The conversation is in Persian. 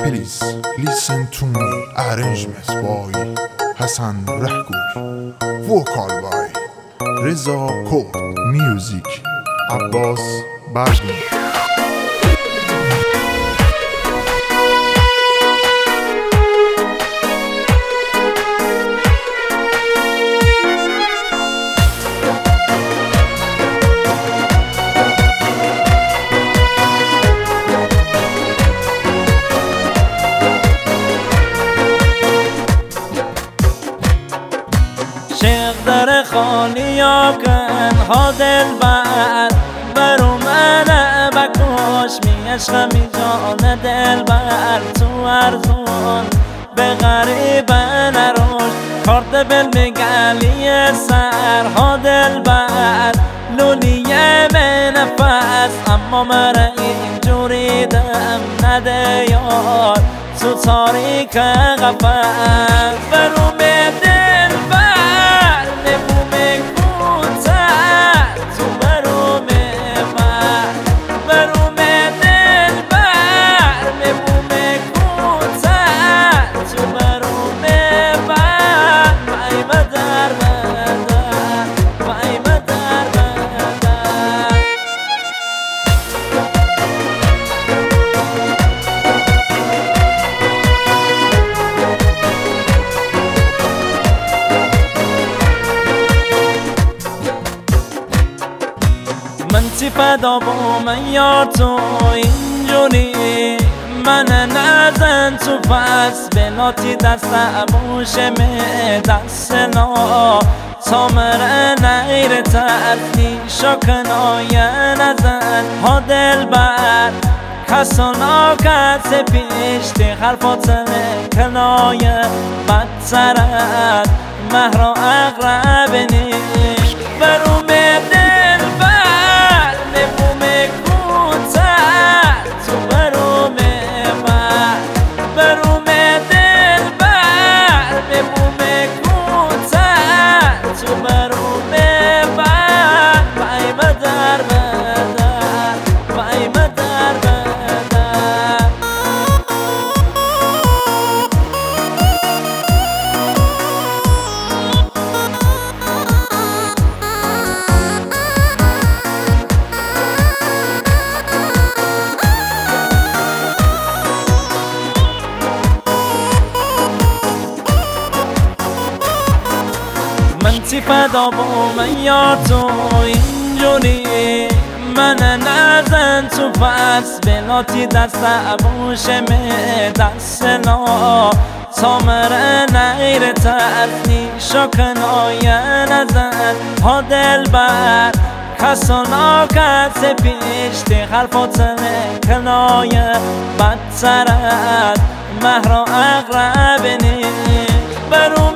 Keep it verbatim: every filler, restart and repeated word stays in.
Please listen to me. Arrangements by Hassan Rahgoui. Vocal by Reza Kod. Music Abbas Baghdadi. شیخ در خانیا کن ها دل بر برو منه بکش می عشق می جان دل بر تو ارزون به غریب نروش کارت بل میگلی سر ها دل بر لولیه به نفس اما مرا اینجوری دم نده یار تو تاریک قفس برو به دل بر نبومه کوتر تو برو ببر برو به دل بر نبومه کوتر تو برو ببر وای بدر بدر وای بدر بدر من چی فدا با من یار تو اینجوری من نزن تو پس بلاتی دست بوشه می دست نا تا مره نیر تردی شکنای نزن ها دل بر کسانا کس پیشتی حرفات کنای بدترد مهرا اقرب نیش برو به دل بر نبومه کوتر تو برو ببر برو به دل بر نبومه کوتر تو برو ببر وای بدر بدر وای بدر بدر من چی فدا با من یار تو اینجوری من نزن تو پس بلاتی دست بوشه می دست نا تا مره نیر تردی شکنای نزن ها دل بر کسانا کس پیشتی حرفات کنای بدترد مهرا اقرب نیش برو